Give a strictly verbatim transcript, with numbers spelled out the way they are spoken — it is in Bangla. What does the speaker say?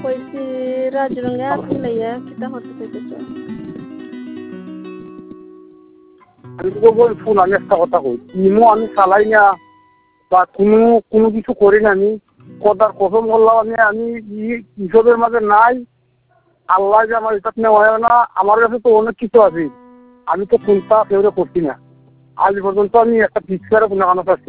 কইছি রাজরঙে আগুন লাইয়া কিতা হতে চাইতেছে। আমি তো বল শুন, আমি একটা কথা কই, ইমো আমি চালাই না বা কোনো কোনো কিছু করি না। আমি কথার কসম করলাম, আমি আমি ইসবের মাঝে নাই। আল্লাহ যে আমার এটা নেওয়া হয় না, আমার কাছে তো অনেক কিছু আছে। আমি তো কোনটা কেউ করছি না, আজ পর্যন্ত আমি একটা পিক্সারও কোনো কারণে পাচ্ছি।